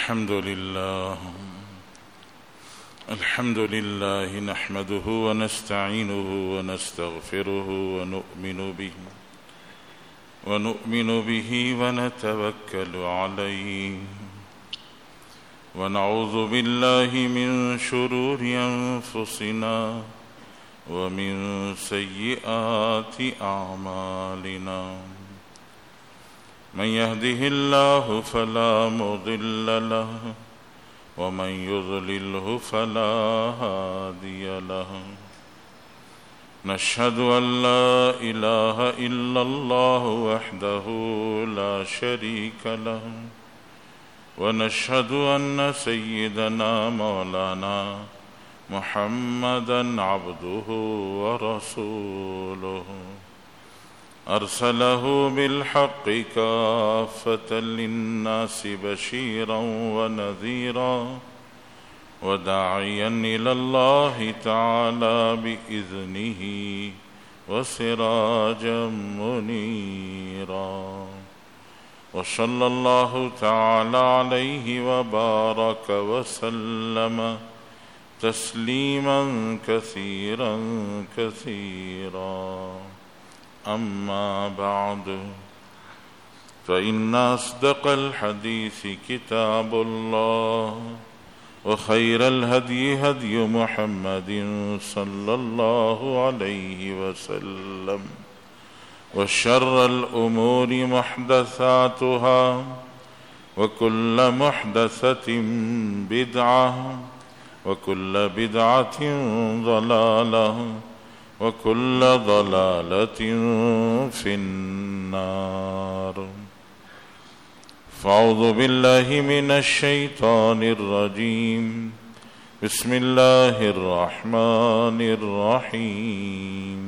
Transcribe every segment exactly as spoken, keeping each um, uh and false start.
الحمد لله الحمد لله نحمده ونستعينه ونستغفره ونؤمن به ونؤمن به ونتوكل عليه ونعوذ بالله من شرور أنفسنا ومن سيئات أعمالنا من يهده الله فلا مضل له ومن يضلله فلا هادي له نشهد أن لا إله إلا الله وحده لا شريك له ونشهد أن سيدنا مولانا محمدا عبده ورسوله أرسله بالحق كافة للناس بشيرا ونذيرا وداعيا إلى الله تعالى بإذنه وسراجا منيرا وصلى الله تعالى عليه وبارك وسلم تسليما كثيرا كثيرا أما بعد فإن أصدق الحديث كتاب الله وخير الهدي هدي محمد صلى الله عليه وسلم وشر الأمور محدثاتها وكل محدثة بدعة وكل بدعة ضلالة وكل ضلالة في النار فأعوذ بالله من الشيطان الرجيم بسم الله الرحمن الرحيم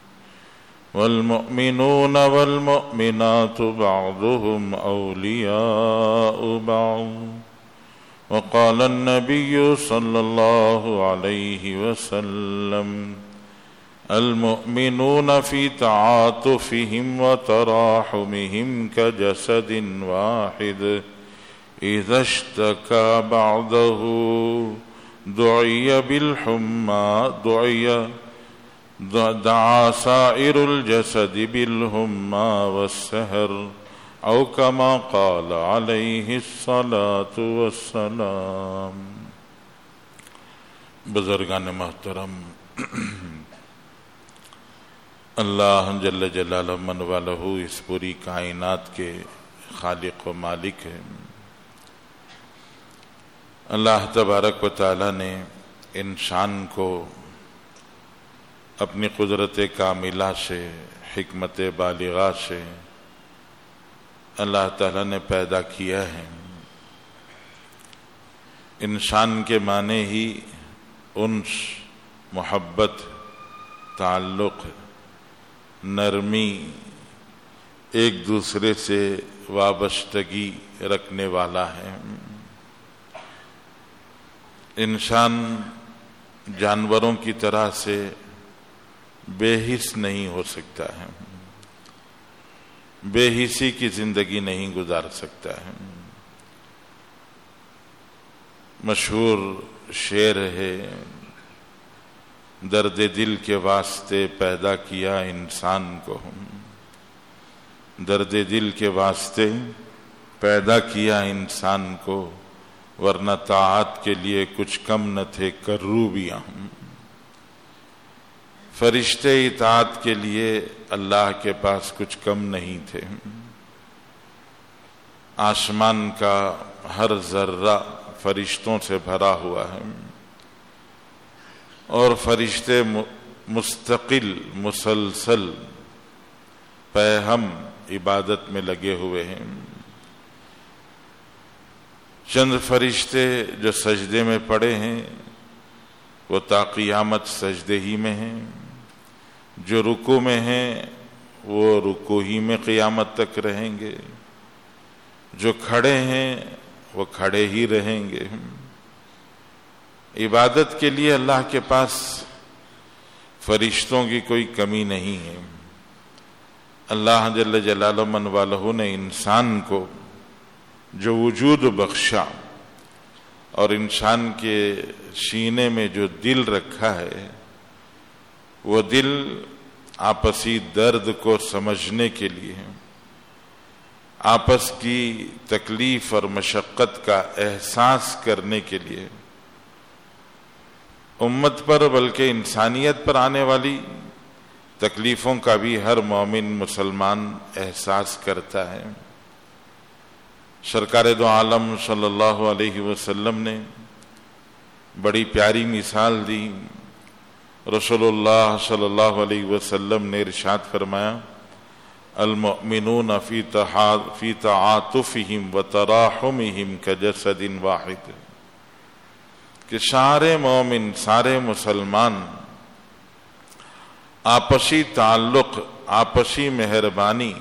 والمؤمنون والمؤمنات بعضهم أولياء بعض وقال النبي صلى الله عليه وسلم المؤمنون في تعاطفهم وتراحمهم كجسد واحد إذا اشتكى بعضه دعي بالحمى دعي دعا سائر الجسد بالحمى والسهر أو كما قال عليه الصلاة والسلام. بزرگان محترم، اللہ جل جلالہ من والہ اس پوری کائنات کے خالق و مالک ہے. اللہ تبارک و تعالی نے انسان کو اپنی قدرت کاملہ سے، حکمت بالغہ سے اللہ تعالی نے پیدا کیا ہے. انسان کے معنی ہی انس، محبت، تعلق، نرمی، ایک دوسرے سے وابستگی رکھنے والا ہے. انسان جانوروں کی طرح سے بے حس نہیں ہو سکتا ہے، بے حسی کی زندگی نہیں گزار سکتا ہے. مشہور شعر ہے، درد دل کے واسطے پیدا کیا انسان کو، درد دل کے واسطے پیدا کیا انسان کو، ورنہ طاعت کے لیے کچھ کم نہ تھے کروبیاں. فرشتے اطاعت کے لیے اللہ کے پاس کچھ کم نہیں تھے. آسمان کا ہر ذرہ فرشتوں سے بھرا ہوا ہے، اور فرشتے مستقل مسلسل پیہم عبادت میں لگے ہوئے ہیں. چند فرشتے جو سجدے میں پڑے ہیں وہ تا قیامت سجدے ہی میں ہیں، جو رکوع میں ہیں وہ رکوع ہی میں قیامت تک رہیں گے، جو کھڑے ہیں وہ کھڑے ہی رہیں گے. عبادت کے لیے اللہ کے پاس فرشتوں کی کوئی کمی نہیں ہے. اللہ جل جلالہ من والہ نے انسان کو جو وجود بخشا، اور انسان کے سینے میں جو دل رکھا ہے وہ دل آپسی درد کو سمجھنے کے لیے ہے، آپس کی تکلیف اور مشقت کا احساس کرنے کے لیے، امت پر بلکہ انسانیت پر آنے والی تکلیفوں کا بھی ہر مومن مسلمان احساس کرتا ہے۔ سرکار دو عالم صلی اللہ علیہ وسلم نے بڑی پیاری مثال دی۔ رسول اللہ صلی اللہ علیہ وسلم نے ارشاد فرمایا، المؤمنون فی فی تعاطفہم وتراحمہم کجسد واحد، کہ سارے مومن، سارے مسلمان آپسی تعلق، آپسی مہربانی،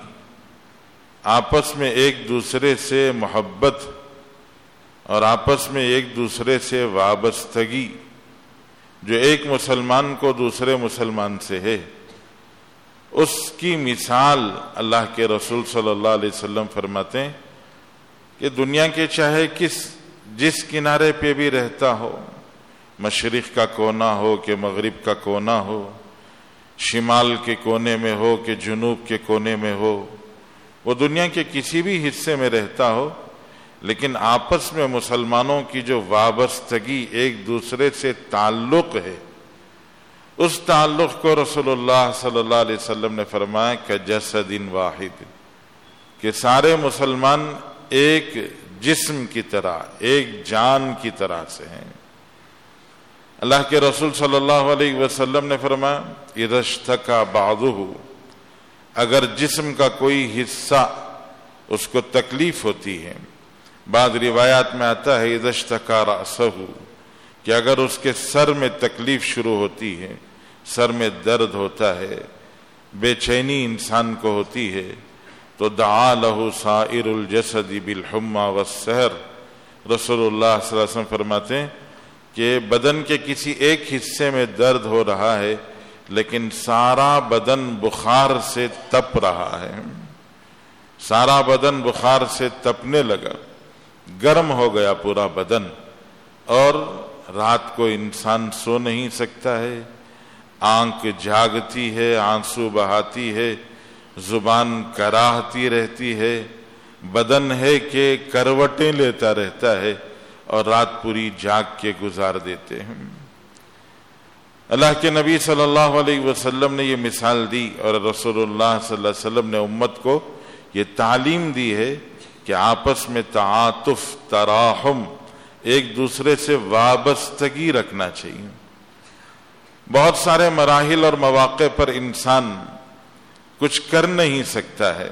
آپس میں ایک دوسرے سے محبت اور آپس میں ایک دوسرے سے وابستگی جو ایک مسلمان کو دوسرے مسلمان سے ہے، اس کی مثال اللہ کے رسول صلی اللہ علیہ وسلم فرماتے ہیں کہ دنیا کے چاہے کس جس کنارے پہ بھی رہتا ہو، مشرق کا کونا ہو کہ مغرب کا کونا ہو، شمال کے کونے میں ہو کہ جنوب کے کونے میں ہو، وہ دنیا کے کسی بھی حصے میں رہتا ہو، لیکن آپس میں مسلمانوں کی جو وابستگی، ایک دوسرے سے تعلق ہے، اس تعلق کو رسول اللہ صلی اللہ علیہ وسلم نے فرمایا کہ جسد واحد، کہ سارے مسلمان ایک جسم کی طرح، ایک جان کی طرح سے ہیں۔ اللہ کے رسول صلی اللہ علیہ وسلم نے فرمایا، اذا اشتکا بعضہ، اگر جسم کا کوئی حصہ اس کو تکلیف ہوتی ہے، بعض روایات میں آتا ہے اذا اشتکا رأسہ، کہ اگر اس کے سر میں تکلیف شروع ہوتی ہے، سر میں درد ہوتا ہے، بے چینی انسان کو ہوتی ہے، تو دعا لہ سائر الجسد بالحمى والسہر، رسول اللہ صلی اللہ علیہ وسلم فرماتے ہیں کہ بدن کے کسی ایک حصے میں درد ہو رہا ہے لیکن سارا بدن بخار سے تپ رہا ہے، سارا بدن بخار سے تپنے لگا، گرم ہو گیا پورا بدن، اور رات کو انسان سو نہیں سکتا ہے، آنکھ جاگتی ہے، آنسو بہاتی ہے، زبان کراہتی رہتی ہے، بدن ہے کہ کروٹیں لیتا رہتا ہے اور رات پوری جاگ کے گزار دیتے ہیں۔ اللہ کے نبی صلی اللہ علیہ وسلم نے یہ مثال دی، اور رسول اللہ صلی اللہ علیہ وسلم نے امت کو یہ تعلیم دی ہے کہ آپس میں تعاطف، تراحم، ایک دوسرے سے وابستگی رکھنا چاہیے۔ بہت سارے مراحل اور مواقع پر انسان کچھ کر نہیں سکتا ہے،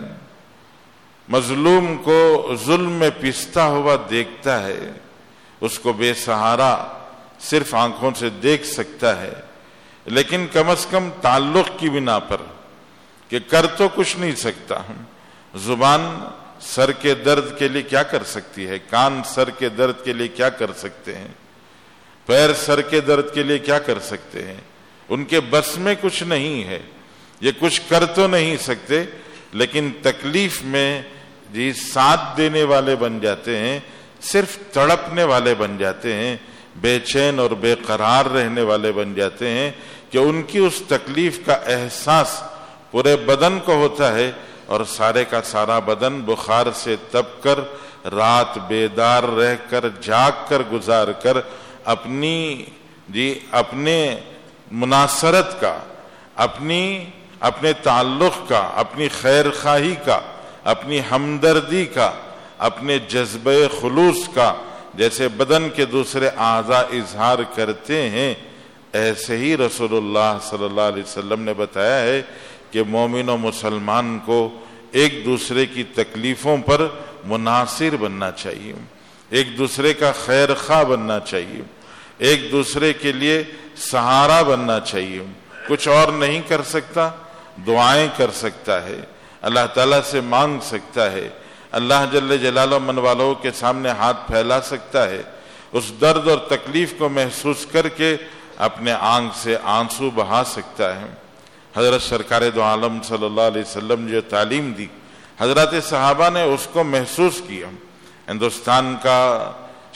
مظلوم کو ظلم میں پستا ہوا دیکھتا ہے، اس کو بے سہارا صرف آنکھوں سے دیکھ سکتا ہے، لیکن کم از کم تعلق کی بنا پر کہ کر تو کچھ نہیں سکتا۔ زبان سر کے درد کے لیے کیا کر سکتی ہے، کان سر کے درد کے لیے کیا کر سکتے ہیں، پیر سر کے درد کے لیے کیا کر سکتے ہیں، ان کے بس میں کچھ نہیں ہے، یہ کچھ کر تو نہیں سکتے، لیکن تکلیف میں جی ساتھ دینے والے بن جاتے ہیں، صرف تڑپنے والے بن جاتے ہیں، بے چین اور بے قرار رہنے والے بن جاتے ہیں، کہ ان کی اس تکلیف کا احساس پورے بدن کو ہوتا ہے، اور سارے کا سارا بدن بخار سے تپ کر، رات بیدار رہ کر، جاگ کر گزار کر، اپنی جی اپنے مناصرت کا، اپنی اپنے تعلق کا، اپنی خیر خواہی کا، اپنی ہمدردی کا، اپنے جذبہ خلوص کا جیسے بدن کے دوسرے اعضاء اظہار کرتے ہیں، ایسے ہی رسول اللہ صلی اللہ علیہ وسلم نے بتایا ہے کہ مومن و مسلمان کو ایک دوسرے کی تکلیفوں پر مناصر بننا چاہیے، ایک دوسرے کا خیر خواہ بننا چاہیے، ایک دوسرے کے لیے سہارا بننا چاہیے۔ کچھ اور نہیں کر سکتا، دعائیں کر سکتا ہے، اللہ تعالیٰ سے مانگ سکتا ہے، اللہ جل جلالہ من والوں کے سامنے ہاتھ پھیلا سکتا ہے، اس درد اور تکلیف کو محسوس کر کے اپنے آنکھ سے آنسو بہا سکتا ہے۔ حضرت سرکار دو عالم صلی اللہ علیہ وسلم نے جو تعلیم دی، حضرات صحابہ نے اس کو محسوس کیا۔ ہندوستان کا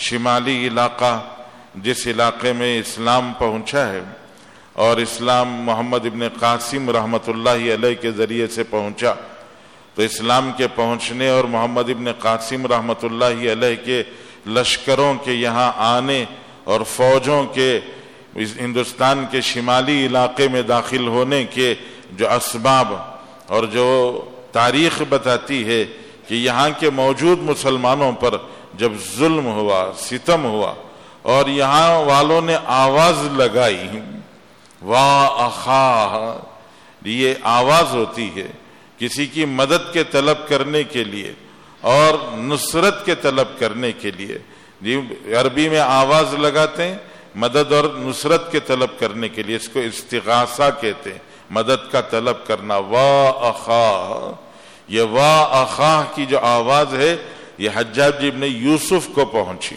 شمالی علاقہ جس علاقے میں اسلام پہنچا ہے، اور اسلام محمد ابن قاسم رحمۃ اللہ علیہ کے ذریعے سے پہنچا، تو اسلام کے پہنچنے اور محمد ابن قاسم رحمۃ اللہ علیہ کے لشکروں کے یہاں آنے اور فوجوں کے ہندوستان کے شمالی علاقے میں داخل ہونے کے جو اسباب اور جو تاریخ بتاتی ہے کہ یہاں کے موجود مسلمانوں پر جب ظلم ہوا، ستم ہوا، اور یہاں والوں نے آواز لگائی، وا اخا، یہ آواز ہوتی ہے کسی کی مدد کے طلب کرنے کے لیے اور نصرت کے طلب کرنے کے لیے. جی عربی میں آواز لگاتے ہیں مدد اور نصرت کے طلب کرنے کے لیے، اس کو استغاثہ کہتے ہیں، مدد کا طلب کرنا. وا اخا، یہ وا اخا کی جو آواز ہے یہ حجاج ابن یوسف کو پہنچی.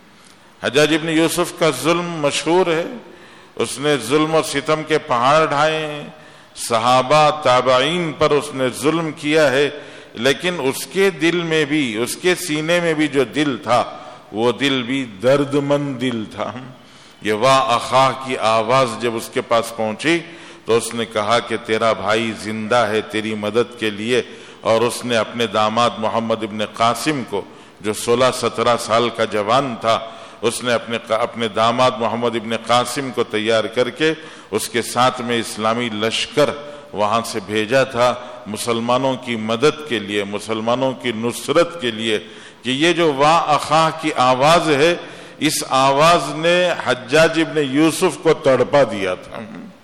حجاج ابن یوسف کا ظلم مشہور ہے، اس نے ظلم و ستم کے پہاڑ ڈھائے ہیں، صحابہ تابعین پر اس نے ظلم کیا ہے، لیکن اس کے دل میں بھی، اس کے سینے میں بھی جو دل تھا وہ دل بھی درد مند دل تھا. یہ وا اخا کی آواز جب اس کے پاس پہنچی تو اس نے کہا کہ تیرا بھائی زندہ ہے تیری مدد کے لیے، اور اس نے اپنے داماد محمد ابن قاسم کو جو سولہ سترہ سال کا جوان تھا، اس نے اپنے اپنے داماد محمد ابن قاسم کو تیار کر کے اس کے ساتھ میں اسلامی لشکر وہاں سے بھیجا تھا مسلمانوں کی مدد کے لیے، مسلمانوں کی نصرت کے لیے. کہ یہ جو وا اخا کی آواز ہے، اس آواز نے حجاج ابن یوسف کو تڑپا دیا تھا.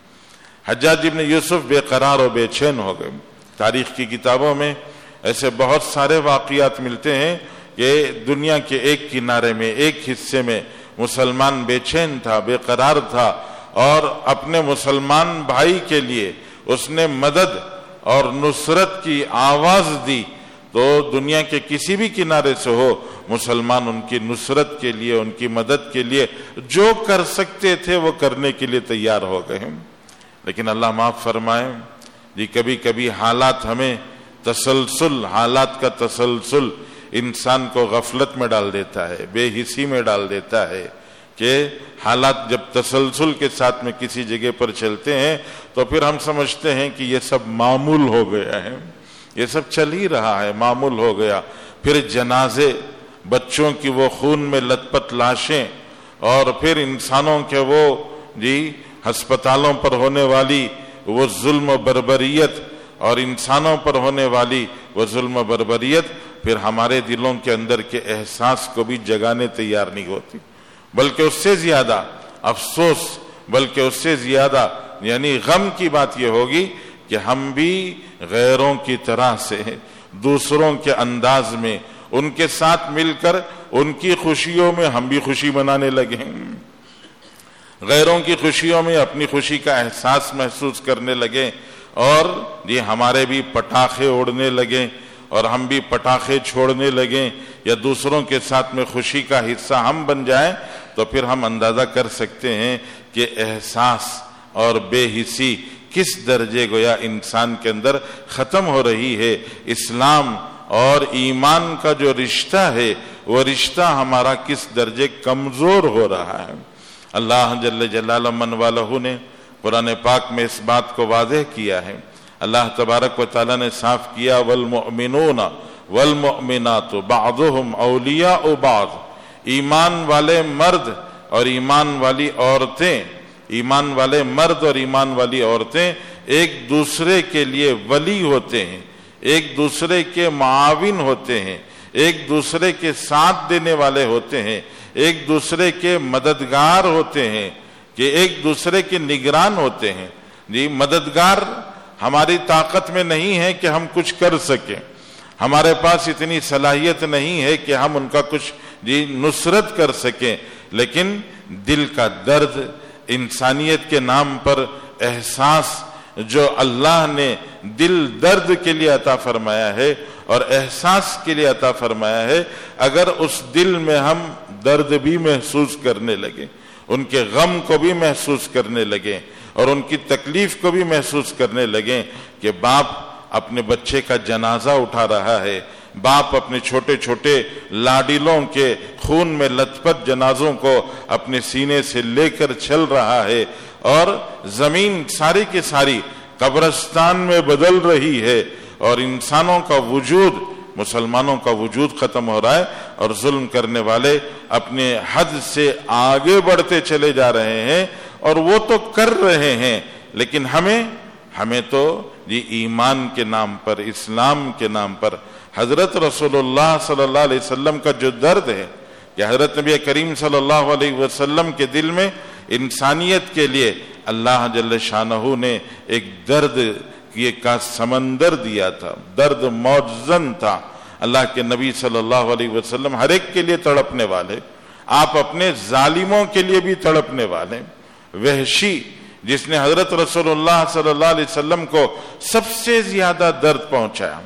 حجاج ابن یوسف بے قرار و بے چین ہو گئے. تاریخ کی کتابوں میں ایسے بہت سارے واقعات ملتے ہیں کہ دنیا کے ایک کنارے میں، ایک حصے میں مسلمان بے چین تھا، بے قرار تھا، اور اپنے مسلمان بھائی کے لیے اس نے مدد اور نصرت کی آواز دی. تو دنیا کے کسی بھی کنارے سے ہو، مسلمان ان کی نصرت کے لیے، ان کی مدد کے لیے جو کر سکتے تھے وہ کرنے کے لیے تیار ہو گئے. لیکن اللہ معاف فرمائے، جی کبھی کبھی حالات ہمیں تسلسل، حالات کا تسلسل انسان کو غفلت میں ڈال دیتا ہے، بے حسی میں ڈال دیتا ہے. کہ حالات جب تسلسل کے ساتھ میں کسی جگہ پر چلتے ہیں تو پھر ہم سمجھتے ہیں کہ یہ سب معمول ہو گیا ہے، یہ سب چل ہی رہا ہے، معمول ہو گیا. پھر جنازے، بچوں کی وہ خون میں لت پت لاشیں، اور پھر انسانوں کے وہ جی ہسپتالوں پر ہونے والی وہ ظلم و بربریت، اور انسانوں پر ہونے والی وہ ظلم و بربریت پھر ہمارے دلوں کے اندر کے احساس کو بھی جگانے تیار نہیں ہوتی، بلکہ اس سے زیادہ افسوس، بلکہ اس سے زیادہ یعنی غم کی بات یہ ہوگی کہ ہم بھی غیروں کی طرح سے دوسروں کے انداز میں ان کے ساتھ مل کر ان کی خوشیوں میں ہم بھی خوشی منانے لگے، غیروں کی خوشیوں میں اپنی خوشی کا احساس محسوس کرنے لگے، اور یہ ہمارے بھی پٹاخے اڑنے لگے اور ہم بھی پٹاخے چھوڑنے لگیں، یا دوسروں کے ساتھ میں خوشی کا حصہ ہم بن جائیں، تو پھر ہم اندازہ کر سکتے ہیں کہ احساس اور بے حسی کس درجے گویا انسان کے اندر ختم ہو رہی ہے. اسلام اور ایمان کا جو رشتہ ہے وہ رشتہ ہمارا کس درجے کمزور ہو رہا ہے. اللہ جل جلالہ من والہ نے قرآن پاک میں اس بات کو واضح کیا ہے. اللہ تبارک و تعالیٰ نے صاف کیا، والمؤمنون والمؤمنات بعضهم اولیاء بعض، ایمان والے مرد اور ایمان والی عورتیں، ایمان والے مرد اور ایمان والی عورتیں ایک دوسرے کے لیے ولی ہوتے ہیں، ایک دوسرے کے معاون ہوتے ہیں، ایک دوسرے کے ساتھ دینے والے ہوتے ہیں، ایک دوسرے کے مددگار ہوتے ہیں، کہ ایک دوسرے کے نگران ہوتے ہیں. جی مددگار ہماری طاقت میں نہیں ہے کہ ہم کچھ کر سکیں، ہمارے پاس اتنی صلاحیت نہیں ہے کہ ہم ان کا کچھ جی نصرت کر سکیں، لیکن دل کا درد، انسانیت کے نام پر احساس جو اللہ نے دل درد کے لیے عطا فرمایا ہے اور احساس کے لیے عطا فرمایا ہے، اگر اس دل میں ہم درد بھی محسوس کرنے لگے، ان کے غم کو بھی محسوس کرنے لگیں اور ان کی تکلیف کو بھی محسوس کرنے لگیں کہ باپ اپنے بچے کا جنازہ اٹھا رہا ہے، باپ اپنے چھوٹے چھوٹے لاڈلوں کے خون میں لت پت جنازوں کو اپنے سینے سے لے کر چل رہا ہے، اور زمین ساری کی ساری قبرستان میں بدل رہی ہے، اور انسانوں کا وجود، مسلمانوں کا وجود ختم ہو رہا ہے، اور ظلم کرنے والے اپنے حد سے آگے بڑھتے چلے جا رہے ہیں۔ اور وہ تو کر رہے ہیں، لیکن ہمیں ہمیں تو یہ ایمان کے نام پر، اسلام کے نام پر حضرت رسول اللہ صلی اللہ علیہ وسلم کا جو درد ہے کہ حضرت نبی کریم صلی اللہ علیہ وسلم کے دل میں انسانیت کے لیے اللہ جل شانہ نے ایک درد یہ کا سمندر دیا تھا، درد موجزن تھا۔ اللہ کے نبی صلی اللہ علیہ وسلم ہر ایک کے لیے تڑپنے والے، آپ اپنے ظالموں کے لیے بھی تڑپنے والے۔ وحشی جس نے حضرت رسول اللہ صلی اللہ علیہ وسلم کو سب سے زیادہ درد پہنچایا،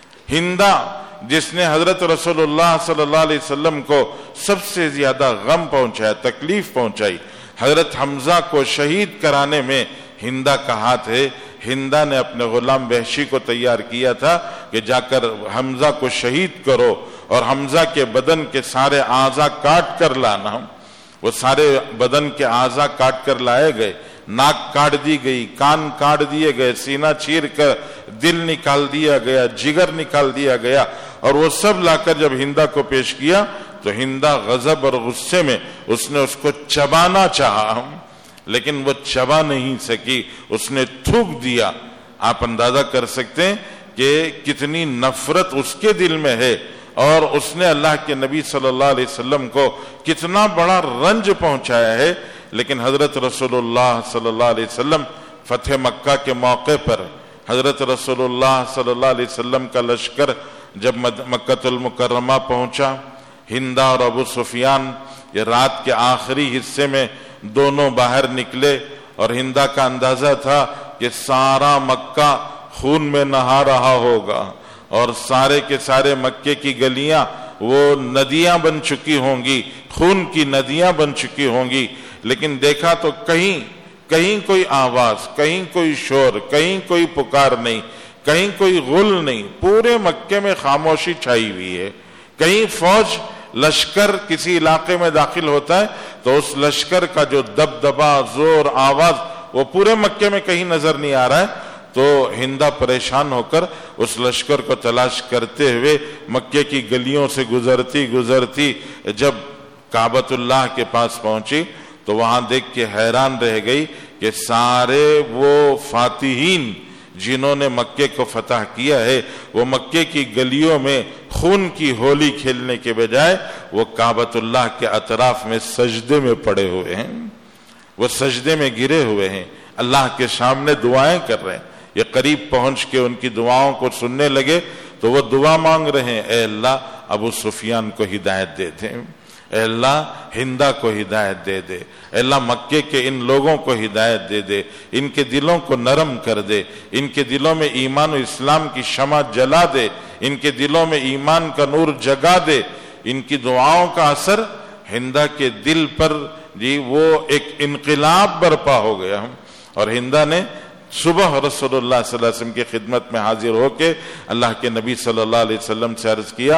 ہندا جس نے حضرت رسول اللہ صلی اللہ علیہ وسلم کو سب سے زیادہ غم پہنچایا، تکلیف پہنچائی، حضرت حمزہ کو شہید کرانے میں ہندا کا ہاتھ ہے۔ ہندا نے اپنے غلام وحشی کو تیار کیا تھا کہ جا کر حمزہ کو شہید کرو اور حمزہ کے بدن کے سارے اعضاء کاٹ کر لانا۔ وہ سارے بدن کے اعضاء کاٹ کر لائے گئے، ناک کاٹ دی گئی، کان کاٹ دیے گئے، سینہ چیر کر دل نکال دیا گیا، جگر نکال دیا گیا، اور وہ سب لا کر جب ہندا کو پیش کیا تو ہندا غضب اور غصے میں اس نے اس کو چبانا چاہا، لیکن وہ چبا نہیں سکی، اس نے تھوک دیا۔ آپ اندازہ کر سکتے ہیں کہ کتنی نفرت اس کے دل میں ہے، اور اس نے اللہ کے نبی صلی اللہ علیہ وسلم کو کتنا بڑا رنج پہنچایا ہے۔ لیکن حضرت رسول اللہ صلی اللہ علیہ وسلم فتح مکہ کے موقع پر حضرت رسول اللہ صلی اللہ علیہ وسلم کا لشکر جب مکہ المکرمہ پہنچا، ہندا اور ابو سفیان یہ رات کے آخری حصے میں دونوں باہر نکلے، اور ہندا کا اندازہ تھا کہ سارا مکہ خون میں نہا رہا ہوگا، اور سارے کے سارے مکے کی گلیاں وہ ندیاں بن چکی ہوں گی، خون کی ندیاں بن چکی ہوں گی۔ لیکن دیکھا تو کہیں کہیں کوئی آواز، کہیں کوئی شور، کہیں کوئی پکار نہیں، کہیں کوئی غل نہیں، پورے مکے میں خاموشی چھائی ہوئی ہے۔ کہیں فوج لشکر کسی علاقے میں داخل ہوتا ہے تو اس لشکر کا جو دبدبا، زور، آواز وہ پورے مکے میں کہیں نظر نہیں آ رہا ہے۔ تو ہندا پریشان ہو کر اس لشکر کو تلاش کرتے ہوئے مکے کی گلیوں سے گزرتی گزرتی جب کعبۃ اللہ کے پاس پہنچی تو وہاں دیکھ کے حیران رہ گئی کہ سارے وہ فاتحین جنہوں نے مکے کو فتح کیا ہے وہ مکے کی گلیوں میں خون کی ہولی کھیلنے کے بجائے وہ کعبۃ اللہ کے اطراف میں سجدے میں پڑے ہوئے ہیں، وہ سجدے میں گرے ہوئے ہیں، اللہ کے سامنے دعائیں کر رہے ہیں۔ یہ قریب پہنچ کے ان کی دعاؤں کو سننے لگے تو وہ دعا مانگ رہے ہیں، اے اللہ ابو سفیان کو ہدایت دے دے، اے اللہ ہندا کو ہدایت دے دے، اے اللہ مکے کے ان لوگوں کو ہدایت دے دے، ان کے دلوں کو نرم کر دے، ان کے دلوں میں ایمان و اسلام کی شمع جلا دے، ان کے دلوں میں ایمان کا نور جگا دے۔ ان کی دعاؤں کا اثر ہندا کے دل پر جی وہ ایک انقلاب برپا ہو گیا، اور ہندا نے صبح رسول اللہ صلی اللہ علیہ وسلم کی خدمت میں حاضر ہو کے اللہ کے نبی صلی اللہ علیہ وسلم سے عرض کیا،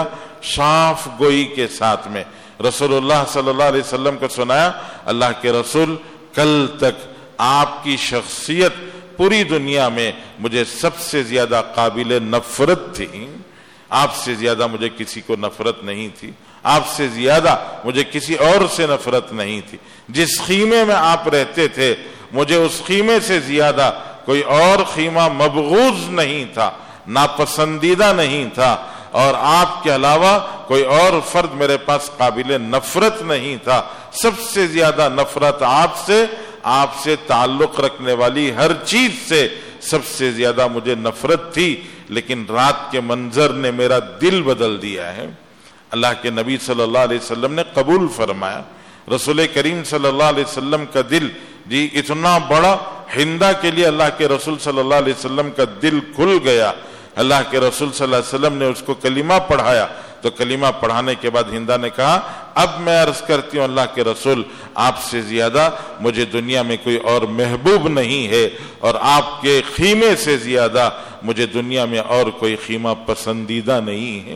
صاف گوئی کے ساتھ میں رسول اللہ صلی اللہ علیہ وسلم کو سنایا، اللہ کے رسول کل تک آپ کی شخصیت پوری دنیا میں مجھے سب سے زیادہ قابل نفرت تھی، آپ سے زیادہ مجھے کسی کو نفرت نہیں تھی، آپ سے زیادہ مجھے کسی اور سے نفرت نہیں تھی، جس خیمے میں آپ رہتے تھے مجھے اس خیمے سے زیادہ کوئی اور خیمہ مبغوض نہیں تھا، ناپسندیدہ نہیں تھا، اور آپ کے علاوہ کوئی اور فرد میرے پاس قابل نفرت نہیں تھا۔ سب سے زیادہ نفرت آپ سے، آپ سے تعلق رکھنے والی ہر چیز سے سب سے زیادہ مجھے نفرت تھی، لیکن رات کے منظر نے میرا دل بدل دیا ہے۔ اللہ کے نبی صلی اللہ علیہ وسلم نے قبول فرمایا، رسول کریم صلی اللہ علیہ وسلم کا دل جی اتنا بڑا، ہندا کے لیے اللہ کے رسول صلی اللہ علیہ وسلم کا دل کھل گیا۔ اللہ کے رسول صلی اللہ علیہ وسلم نے اس کو کلمہ پڑھایا تو کلمہ پڑھانے کے بعد ہندا نے کہا، اب میں عرض کرتی ہوں اللہ کے رسول آپ سے زیادہ مجھے دنیا میں کوئی اور محبوب نہیں ہے، اور آپ کے خیمے سے زیادہ مجھے دنیا میں اور کوئی خیمہ پسندیدہ نہیں ہے۔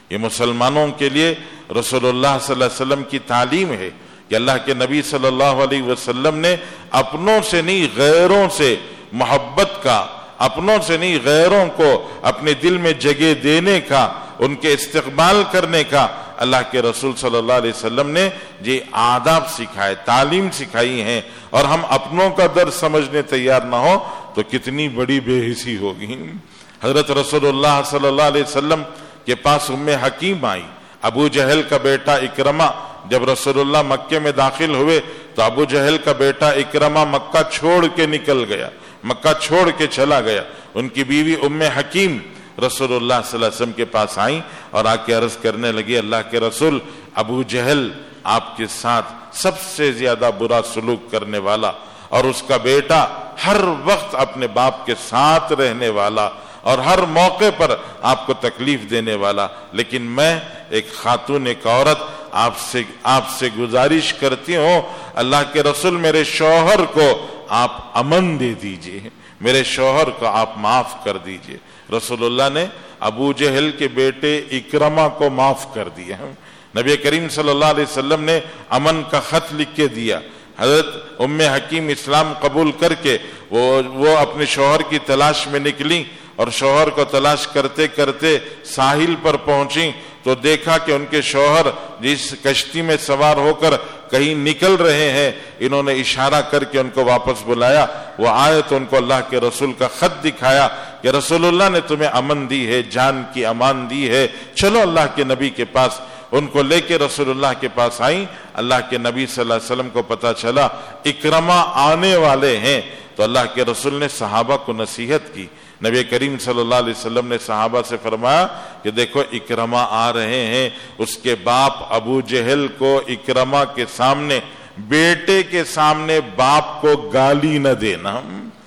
یہ مسلمانوں کے لیے رسول اللہ صلی اللہ علیہ وسلم کی تعلیم ہے کہ اللہ کے نبی صلی اللہ علیہ وسلم نے اپنوں سے نہیں غیروں سے محبت کا، اپنوں سے نہیں غیروں کو اپنے دل میں جگہ دینے کا، ان کے استقبال کرنے کا اللہ کے رسول صلی اللہ علیہ وسلم نے یہ آداب سکھائے، تعلیم سکھائی ہیں، اور ہم اپنوں کا درد سمجھنے تیار نہ ہو تو کتنی بڑی بے حسی ہوگی۔ حضرت رسول اللہ صلی اللہ علیہ وسلم کے پاس ام حکیم آئی، ابو جہل کا بیٹا اکرمہ جب رسول اللہ مکے میں داخل ہوئے تو ابو جہل کا بیٹا اکرمہ مکہ چھوڑ کے نکل گیا، مکہ چھوڑ کے چلا گیا۔ ان کی بیوی ام حکیم رسول اللہ صلی اللہ علیہ وسلم کے پاس آئیں اور آ کے عرض کرنے لگی، اللہ کے رسول، ابو جہل آپ کے ساتھ سب سے زیادہ برا سلوک کرنے والا، اور اس کا بیٹا ہر وقت اپنے باپ کے ساتھ رہنے والا اور ہر موقع پر آپ کو تکلیف دینے والا، لیکن میں ایک خاتون، ایک عورت آپ سے آپ سے گزارش کرتی ہوں، اللہ کے رسول میرے شوہر کو آپ امن دے دیجئے، میرے شوہر کو آپ معاف کر دیجئے۔ رسول اللہ نے ابو جہل کے بیٹے اکرمہ کو معاف کر دیا۔ نبی کریم صلی اللہ علیہ وسلم نے امن کا خط لکھ کے دیا۔ حضرت ام حکیم اسلام قبول کر کے وہ وہ اپنے شوہر کی تلاش میں نکلی، اور شوہر کو تلاش کرتے کرتے ساحل پر پہنچی تو دیکھا کہ ان کے شوہر جس کشتی میں سوار ہو کر کہیں نکل رہے ہیں، انہوں نے اشارہ کر کے ان کو واپس بلایا۔ وہ آئے تو ان کو اللہ کے رسول کا خط دکھایا کہ رسول اللہ نے تمہیں امن دی ہے، جان کی امان دی ہے، چلو اللہ کے نبی کے پاس۔ ان کو لے کے رسول اللہ کے پاس آئیں۔ اللہ کے نبی صلی اللہ علیہ وسلم کو پتا چلا اکرمہ آنے والے ہیں، تو اللہ کے رسول نے صحابہ کو نصیحت کی۔ نبی کریم صلی اللہ علیہ وسلم نے صحابہ سے فرمایا کہ دیکھو اکرمہ آ رہے ہیں، اس کے باپ ابو جہل کو اکرمہ کے سامنے، بیٹے کے سامنے باپ کو گالی نہ دینا،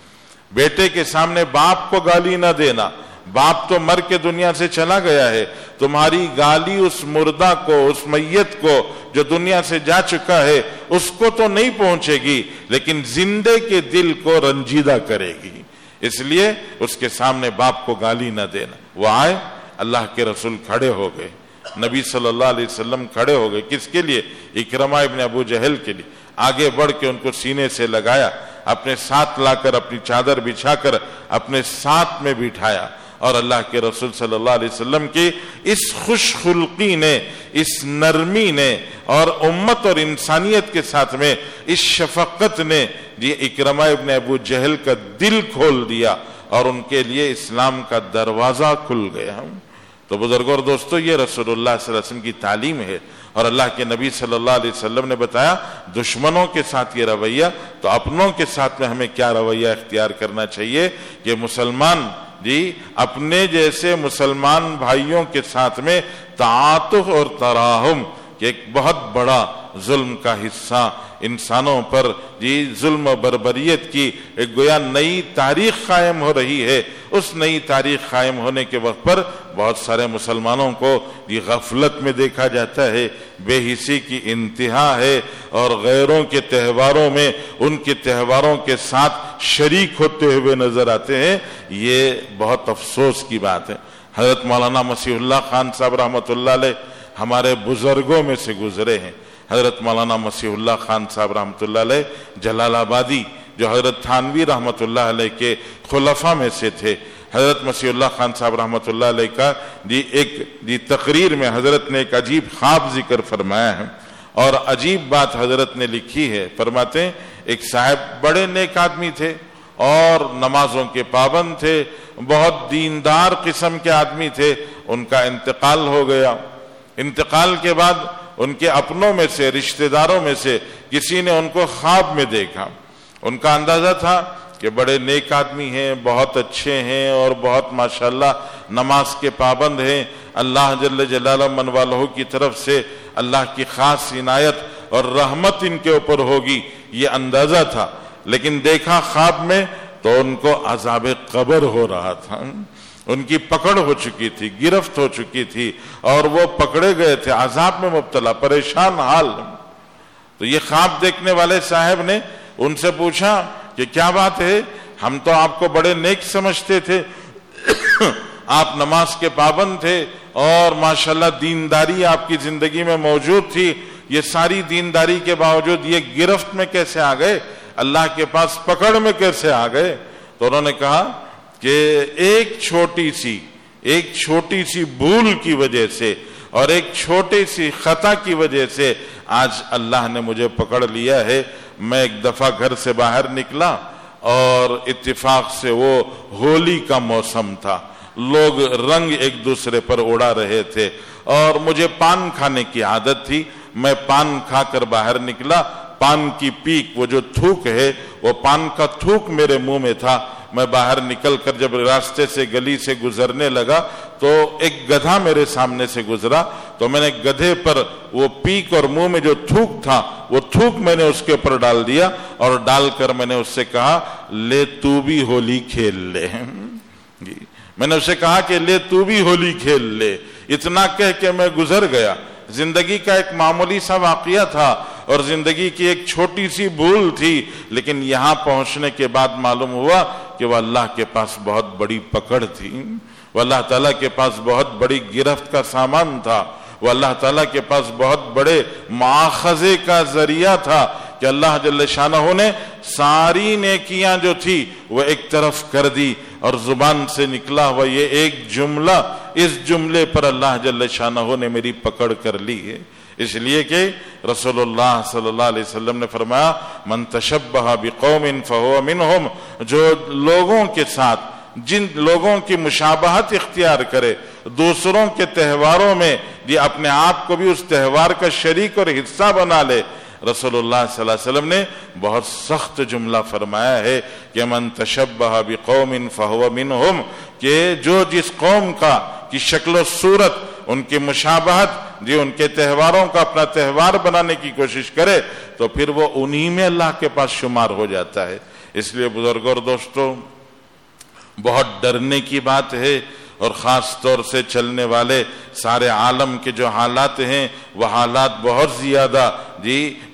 بیٹے کے سامنے باپ کو گالی نہ دینا۔ باپ تو مر کے دنیا سے چلا گیا ہے، تمہاری گالی اس مردہ کو، اس میت کو جو دنیا سے جا چکا ہے، اس کو تو نہیں پہنچے گی، لیکن زندے کے دل کو رنجیدہ کرے گی، اس لیے اس کے سامنے باپ کو گالی نہ دینا۔ وہ آئے، اللہ کے رسول کھڑے ہو گئے، نبی صلی اللہ علیہ وسلم کھڑے ہو گئے، کس کے لیے؟ اکرمہ ابن ابو جہل کے لیے۔ آگے بڑھ کے ان کو سینے سے لگایا، اپنے ساتھ لا کر اپنی چادر بچھا کر اپنے ساتھ میں بٹھایا، اور اللہ کے رسول صلی اللہ علیہ وسلم کی اس خوش خلقی نے، اس نرمی نے، اور امت اور انسانیت کے ساتھ میں اس شفقت نے یہ اکرمہ ابن ابو جہل کا دل کھول دیا، اور ان کے لیے اسلام کا دروازہ کھل گیا۔ تو بزرگوں اور دوستو، یہ رسول اللہ صلی اللہ علیہ وسلم کی تعلیم ہے، اور اللہ کے نبی صلی اللہ علیہ وسلم نے بتایا دشمنوں کے ساتھ یہ رویہ، تو اپنوں کے ساتھ میں ہمیں کیا رویہ اختیار کرنا چاہیے کہ مسلمان جی اپنے جیسے مسلمان بھائیوں کے ساتھ میں تعاطف اور تراحم، کہ ایک بہت بڑا ظلم کا حصہ انسانوں پر جی ظلم و بربریت کی ایک گویا نئی تاریخ قائم ہو رہی ہے۔ اس نئی تاریخ قائم ہونے کے وقت پر بہت سارے مسلمانوں کو یہ غفلت میں دیکھا جاتا ہے، بے حسی کی انتہا ہے، اور غیروں کے تہواروں میں ان کے تہواروں کے ساتھ شریک ہوتے ہوئے نظر آتے ہیں۔ یہ بہت افسوس کی بات ہے۔ حضرت مولانا مسیح اللہ خان صاحب رحمۃ اللہ علیہ ہمارے بزرگوں میں سے گزرے ہیں۔ حضرت مولانا مسیح اللہ خان صاحب رحمۃ اللہ علیہ جلال آبادی، جو حضرت تھانوی رحمۃ اللہ علیہ کے خلفاء میں سے تھے۔ حضرت مسیح اللہ خان صاحب رحمۃ اللہ علیہ کا جی ایک جی تقریر میں حضرت نے ایک عجیب خواب ذکر فرمایا ہے، اور عجیب بات حضرت نے لکھی ہے۔ فرماتے ہیں ایک صاحب بڑے نیک آدمی تھے اور نمازوں کے پابند تھے، بہت دیندار قسم کے آدمی تھے، ان کا انتقال ہو گیا۔ انتقال کے بعد ان کے اپنوں میں سے، رشتہ داروں میں سے کسی نے ان کو خواب میں دیکھا۔ ان کا اندازہ تھا کہ بڑے نیک آدمی ہیں، بہت اچھے ہیں، اور بہت ماشاءاللہ نماز کے پابند ہیں، اللہ جل جلالہ من والہ کی طرف سے اللہ کی خاص عنایت اور رحمت ان کے اوپر ہوگی، یہ اندازہ تھا۔ لیکن دیکھا خواب میں تو ان کو عذاب قبر ہو رہا تھا، ان کی پکڑ ہو چکی تھی، گرفت ہو چکی تھی، اور وہ پکڑے گئے تھے، عذاب میں مبتلا، پریشان حال۔ تو یہ خواب دیکھنے والے صاحب نے ان سے پوچھا کہ کیا بات ہے، ہم تو آپ کو بڑے نیک سمجھتے تھے، آپ نماز کے پابند تھے، اور ماشاءاللہ دینداری آپ کی زندگی میں موجود تھی، یہ ساری دینداری کے باوجود یہ گرفت میں کیسے آ گئے، اللہ کے پاس پکڑ میں کیسے آ گئے؟ تو انہوں نے کہا کہ ایک چھوٹی سی ایک چھوٹی سی بھول کی وجہ سے اور ایک چھوٹی سی خطا کی وجہ سے آج اللہ نے مجھے پکڑ لیا ہے۔ میں ایک دفعہ گھر سے باہر نکلا اور اتفاق سے وہ ہولی کا موسم تھا، لوگ رنگ ایک دوسرے پر اڑا رہے تھے اور مجھے پان کھانے کی عادت تھی۔ میں پان کھا کر باہر نکلا، پان کی پیک، وہ جو تھوک ہے، وہ پان کا تھوک میرے منہ میں تھا۔ میں باہر نکل کر جب راستے سے گلی سے گزرنے لگا تو ایک گدھا میرے سامنے سے گزرا، تو میں نے گدھے پر وہ پیک اور منہ میں جو تھوک تھا وہ تھوک میں نے اس کے اوپر ڈال دیا اور ڈال کر میں نے اس سے کہا لے تو بھی ہولی کھیل لے۔ میں نے اسے کہا کہ لے تو بھی ہولی کھیل لے۔ اتنا کہہ کے میں گزر گیا۔ زندگی کا ایک معمولی سا واقعہ تھا اور زندگی کی ایک چھوٹی سی بھول تھی، لیکن یہاں پہنچنے کے بعد معلوم ہوا کہ وہ اللہ کے پاس بہت بڑی پکڑ تھی، وہ اللہ تعالیٰ کے پاس بہت بڑی گرفت کا سامان تھا، وہ اللہ تعالیٰ کے پاس بہت بڑے مواخذے کا ذریعہ تھا کہ اللہ جل شانہ نے ساری نیکیاں جو تھی وہ ایک طرف کر دی اور زبان سے نکلا ہوا یہ ایک جملہ، اس جملے پر اللہ جل شانہ نے میری پکڑ کر لی ہے۔ اس لیے کہ رسول اللہ صلی اللہ علیہ وسلم نے فرمایا من تشبہ بقوم فہو منہم، جو لوگوں کے ساتھ جن لوگوں کی مشابہت اختیار کرے، دوسروں کے تہواروں میں یہ اپنے آپ کو بھی اس تہوار کا شریک اور حصہ بنا لے، رسول اللہ صلی اللہ علیہ وسلم نے بہت سخت جملہ فرمایا ہے کہ من تشبہ بقوم فہو منہم، کہ جو جس قوم کا کی شکل و صورت، ان کی مشابہت، جی ان کے تہواروں کا اپنا تہوار بنانے کی کوشش کرے تو پھر وہ انہی میں اللہ کے پاس شمار ہو جاتا ہے۔ اس لیے بزرگوں اور دوستوں، بہت ڈرنے کی بات ہے، اور خاص طور سے چلنے والے سارے عالم کے جو حالات ہیں وہ حالات بہت زیادہ جی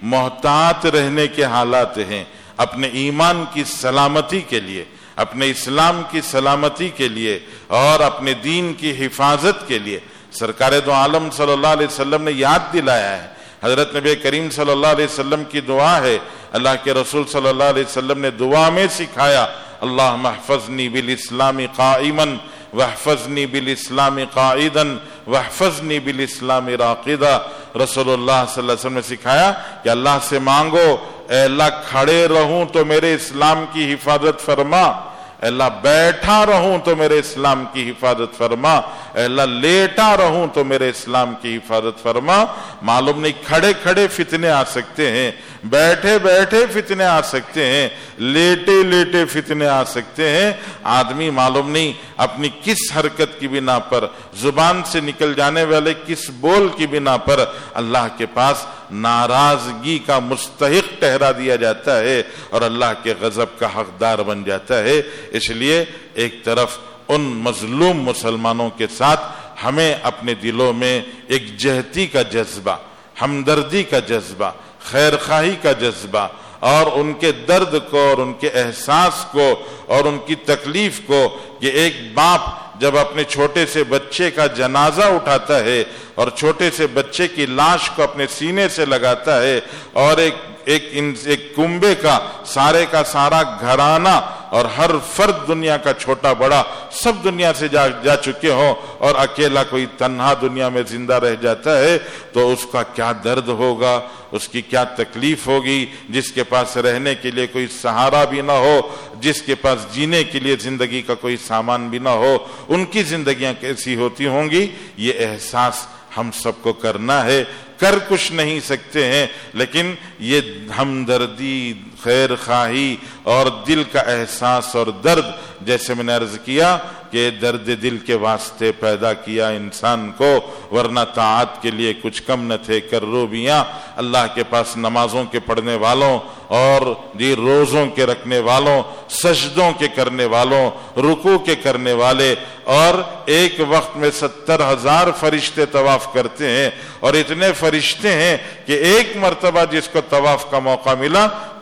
محتاط رہنے کے حالات ہیں۔ اپنے ایمان کی سلامتی کے لیے، اپنے اسلام کی سلامتی کے لیے اور اپنے دین کی حفاظت کے لیے سرکار دو عالم صلی اللہ علیہ وسلم نے یاد دلایا ہے۔ حضرت نبی کریم صلی اللہ علیہ وسلم کی دعا ہے، اللہ کے رسول صلی اللہ علیہ وسلم نے دعا میں سکھایا اللہم احفظنی بالاسلام قائما واحفظنی بالاسلام قائدا واحفظنی بالاسلام راقدا۔ رسول اللہ صلی اللہ علیہ وسلم نے سکھایا کہ اللہ سے مانگو اے اللہ کھڑے رہوں تو میرے اسلام کی حفاظت فرما، اے اللہ بیٹھا رہوں تو میرے اسلام کی حفاظت فرما، اے اللہ لیٹا رہوں تو میرے اسلام کی حفاظت فرما۔ معلوم نہیں کھڑے کھڑے فتنے آ سکتے ہیں، بیٹھے بیٹھے فتنے آ سکتے ہیں، لیٹے لیٹے فتنے آ سکتے ہیں۔ آدمی معلوم نہیں اپنی کس حرکت کی بنا پر، زبان سے نکل جانے والے کس بول کی بنا پر اللہ کے پاس ناراضگی کا مستحق ٹھہرا دیا جاتا ہے اور اللہ کے غضب کا حقدار بن جاتا ہے۔ اس لیے ایک طرف ان مظلوم مسلمانوں کے ساتھ ہمیں اپنے دلوں میں ایک جہتی کا جذبہ، ہمدردی کا جذبہ، خیر خواہی کا جذبہ اور ان کے درد کو اور ان کے احساس کو اور ان کی تکلیف کو، کہ ایک باپ جب اپنے چھوٹے سے بچے کا جنازہ اٹھاتا ہے اور چھوٹے سے بچے کی لاش کو اپنے سینے سے لگاتا ہے اور ایک ایک ایک کنبے کا سارے کا سارا گھرانہ اور ہر فرد دنیا کا چھوٹا بڑا سب دنیا سے جا, جا چکے ہوں اور اکیلا کوئی تنہا دنیا میں زندہ رہ جاتا ہے تو اس کا کیا درد ہوگا، اس کی کیا تکلیف ہوگی، جس کے پاس رہنے کے لیے کوئی سہارا بھی نہ ہو، جس کے پاس جینے کے لیے زندگی کا کوئی سامان بھی نہ ہو، ان کی زندگیاں کیسی ہوتی ہوں گی۔ یہ احساس ہم سب کو کرنا ہے، کر کچھ نہیں سکتے ہیں، لیکن یہ ہمدردی، خیر خواہی اور دل کا احساس اور درد، جیسے میں نے عرض کیا کہ درد دل کے واسطے پیدا کیا انسان کو، ورنہ طاعت کے لیے کچھ کم نہ تھے کروبیاں۔ اللہ کے پاس نمازوں کے پڑھنے والوں اور جی روزوں کے رکھنے والوں، سجدوں کے کرنے والوں، رکوع کے کرنے والے، اور ایک وقت میں ستر ہزار فرشتے طواف کرتے ہیں، اور اتنے فرشتے ہیں کہ ایک مرتبہ جس کو طواف کا موقع ملا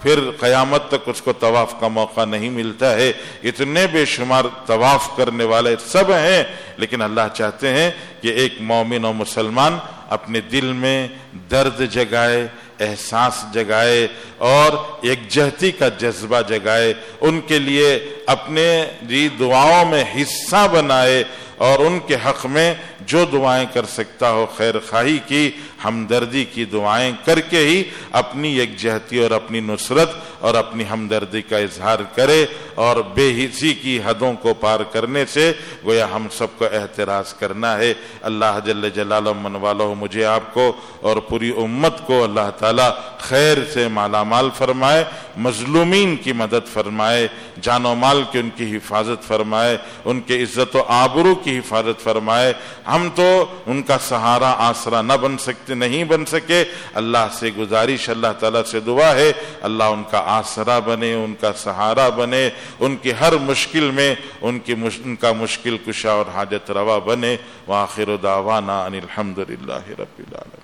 پھر قیامت تک اس کو طواف کا موقع نہیں ملتا ہے۔ اتنے بے شمار طواف کرنے والے سب ہیں، لیکن اللہ چاہتے ہیں کہ ایک مومن و مسلمان اپنے دل میں درد جگائے، احساس جگائے اور ایک جہتی کا جذبہ جگائے، ان کے لیے اپنے جی دعاؤں میں حصہ بنائے اور ان کے حق میں جو دعائیں کر سکتا ہو خیر خواہی کی، ہمدردی کی دعائیں کر کے ہی اپنی یکجہتی اور اپنی نصرت اور اپنی ہمدردی کا اظہار کرے، اور بے حسی کی حدوں کو پار کرنے سے گویا ہم سب کو احتراز کرنا ہے۔ اللہ جل جلالہ من والہ مجھے آپ کو اور پوری امت کو اللہ تعالی خیر سے مالا مال فرمائے، مظلومین کی مدد فرمائے، جان و مال کی ان کی حفاظت فرمائے، ان کے عزت و آبرو کی حفاظت فرمائے۔ ہم تو ان کا سہارا آسرا نہ بن سکتے، نہیں بن سکے، اللہ سے گزارش، اللہ تعالیٰ سے دعا ہے اللہ ان کا آسرا بنے، ان کا سہارا بنے، ان کی ہر مشکل میں ان کی مش... ان کا مشکل کشا اور حاجت روا بنے۔ وآخر دعوانا ان الحمد للہ رب العالمین۔